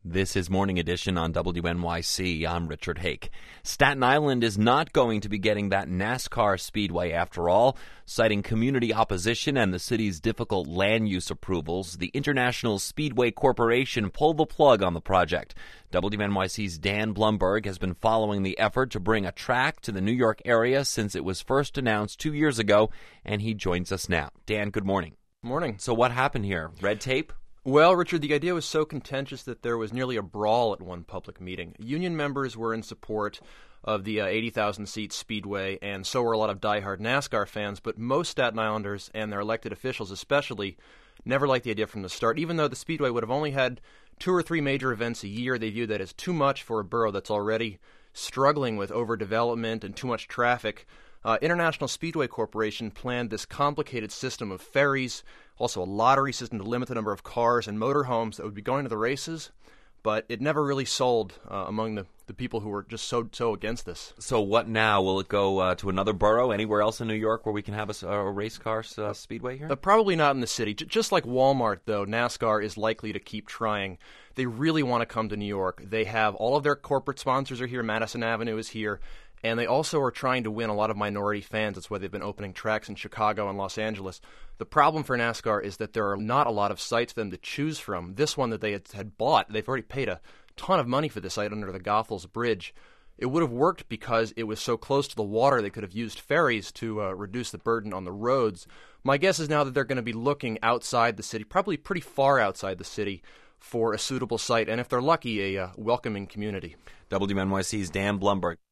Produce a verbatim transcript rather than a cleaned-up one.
This is Morning Edition on W N Y C. I'm Richard Hake. Staten Island is not going to be getting that NASCAR speedway after all. Citing community opposition and the city's difficult land use approvals, the International Speedway Corporation pulled the plug on the project. W N Y C's Dan Blumberg has been following the effort to bring a track to the New York area since it was first announced two years ago, and he joins us now. Dan, good morning. Morning. So what happened here? Red tape? Well, Richard, the idea was so contentious that there was nearly a brawl at one public meeting. Union members were in support of the uh, eighty thousand seat Speedway, and so were a lot of diehard NASCAR fans, but most Staten Islanders and their elected officials especially never liked the idea from the start. Even though the Speedway would have only had two or three major events a year, they viewed that as too much for a borough that's already struggling with overdevelopment and too much traffic. Uh, International Speedway Corporation planned this complicated system of ferries, also a lottery system to limit the number of cars and motorhomes that would be going to the races, but it never really sold uh, among the, the people who were just so so against this. So what now? Will it go uh, to another borough, anywhere else in New York where we can have a, a race car uh, speedway here? Uh, probably not in the city. J- just like Walmart, though, NASCAR is likely to keep trying. They really want to come to New York. They have all of their corporate sponsors are here. Madison Avenue is here. And they also are trying to win a lot of minority fans. That's why they've been opening tracks in Chicago and Los Angeles. The problem for NASCAR is that there are not a lot of sites for them to choose from. This one that they had, had bought, they've already paid a ton of money for this site under the Goethals Bridge. It would have worked because it was so close to the water they could have used ferries to uh, reduce the burden on the roads. My guess is now that they're going to be looking outside the city, probably pretty far outside the city, for a suitable site, and if they're lucky, a uh, welcoming community. W N Y C's Dan Blumberg.